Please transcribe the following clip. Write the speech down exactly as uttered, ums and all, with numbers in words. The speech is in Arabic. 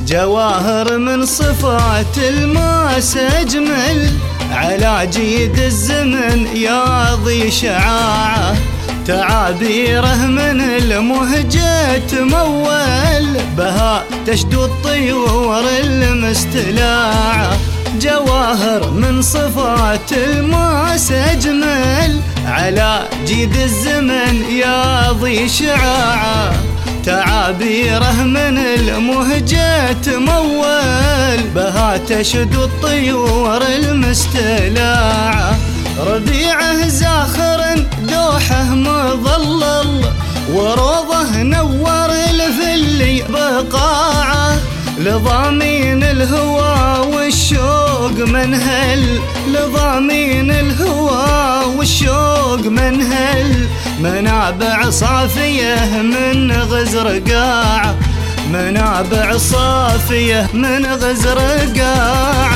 جواهر من صفات الماس أجمل، على جيد الزمن ياضي شعاعه. تعابيره من المهجة تمول، بها تشدو الطيور المستلاعة. جواهر من صفات الماس أجمل، على جيد الزمن ياضي شعاعه. تعابيره من المهجة تمول، بها تشدو الطيور المستلاعة. ربيعه زاخر دوحه مظلل، وروضه نور الفلي بقاعه. لضامين الهوى والشوق منهل، لضامين الهوى والشوق منهل. منابع صافية من غزر قاع، منابع صافية من غزر قاع.